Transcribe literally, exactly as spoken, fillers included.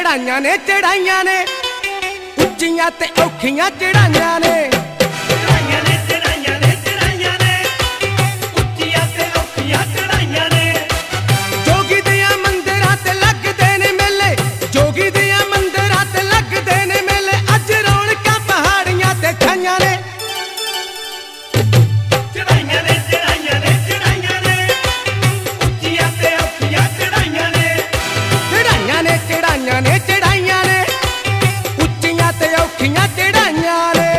ਚੜਾਈਆਂ ਨੇ ਚੜਾਈਆਂ ਨੇ ਉੱਚੀਆਂ ਤੇ ਔਖੀਆਂ ਚੜਾਈਆਂ ਨੇ ਚੜਾਈਆਂ ਨੇ ਚੜਾਈਆਂ ਨੇ ਚੜਾਈਆਂ ਨੇ ਉੱਚੀਆਂ ਤੇ ਔਖੀਆਂ ਚੜਾਈਆਂ ਨੇ ਜੋਗੀ ਦੀਆਂ ਮੰਦਿਰਾਂ ਤੇ ਲੱਗਦੇ ਨੇ ਮੇਲੇ ਜੋਗੀ ਦੀਆਂ ਮੰਦਿਰਾਂ ਤੇ ਲੱਗਦੇ ਨੇ ਮੇਲੇ ਅੱਜ ਰੌਣਕਾਂ ਪਹਾੜੀਆਂ ਤੇ ਛਾਈਆਂ ਨੇ ਚੜਾਈਆਂ ਨੇ ਚੜਾਈਆਂ ਨੇ ਚੜਾਈਆਂ ਨੇ ਉੱਚੀਆਂ ਤੇ ਔਖੀਆਂ ਚੜਾਈਆਂ ਨੇ ਚੜਾਈਆਂ ਨੇ ਚੜਾਈਆਂ ਨੇ ਚੜਾਈਆਂ ਨੇ ਉੱਚੀਆਂ ਤੇ ਔਖੀਆਂ ਚੜਾਈਆਂ ਨੇ